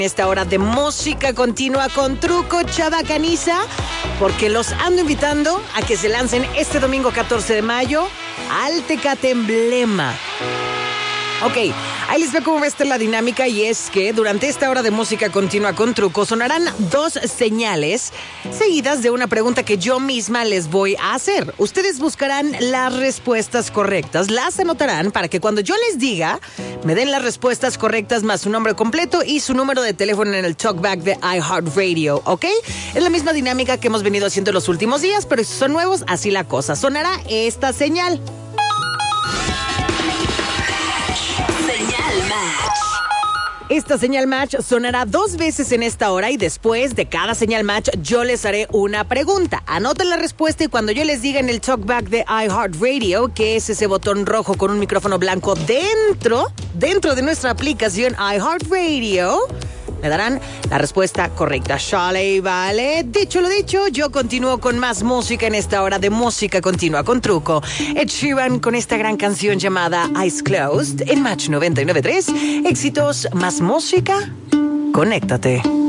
Esta hora de música continua con Truco Chabacaniza, porque los ando invitando a que se lancen este domingo 14 de mayo al Tecate Emblema. Ok, ahí les veo cómo va a estar la dinámica, y es que durante esta hora de música continua con Truco sonarán dos señales seguidas de una pregunta que yo misma les voy a hacer. Ustedes buscarán las respuestas correctas, las anotarán para que cuando yo les diga, me den las respuestas correctas más su nombre completo y su número de teléfono en el talkback de iHeartRadio, ¿ok? Es la misma dinámica que hemos venido haciendo los últimos días, pero si son nuevos, así la cosa. Sonará esta señal. Esta señal match sonará 2 veces en esta hora, y después de cada señal match yo les haré una pregunta. Anoten la respuesta y cuando yo les diga en el talkback de iHeartRadio, que es ese botón rojo con un micrófono blanco dentro de nuestra aplicación iHeartRadio, me darán la respuesta correcta. Shale, vale. Dicho lo dicho, yo continúo con más música en esta hora de música continua con Truco. Ed Sheeran con esta gran canción llamada Eyes Closed en Match 99.3. Éxitos más música. Conéctate.